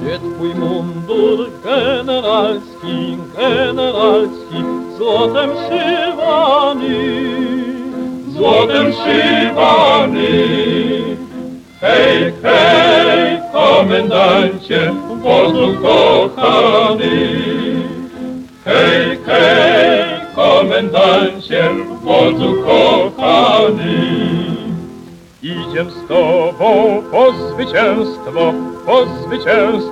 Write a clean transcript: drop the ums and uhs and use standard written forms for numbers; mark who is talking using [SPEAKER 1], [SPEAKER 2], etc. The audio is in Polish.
[SPEAKER 1] gdzie twój mundur generalski, złotem szywany. Hej, hej, komendancie, wozu kochany. Hej, hej, komendancie, wodzu kochany. Idziem z tobą po zwycięstwo,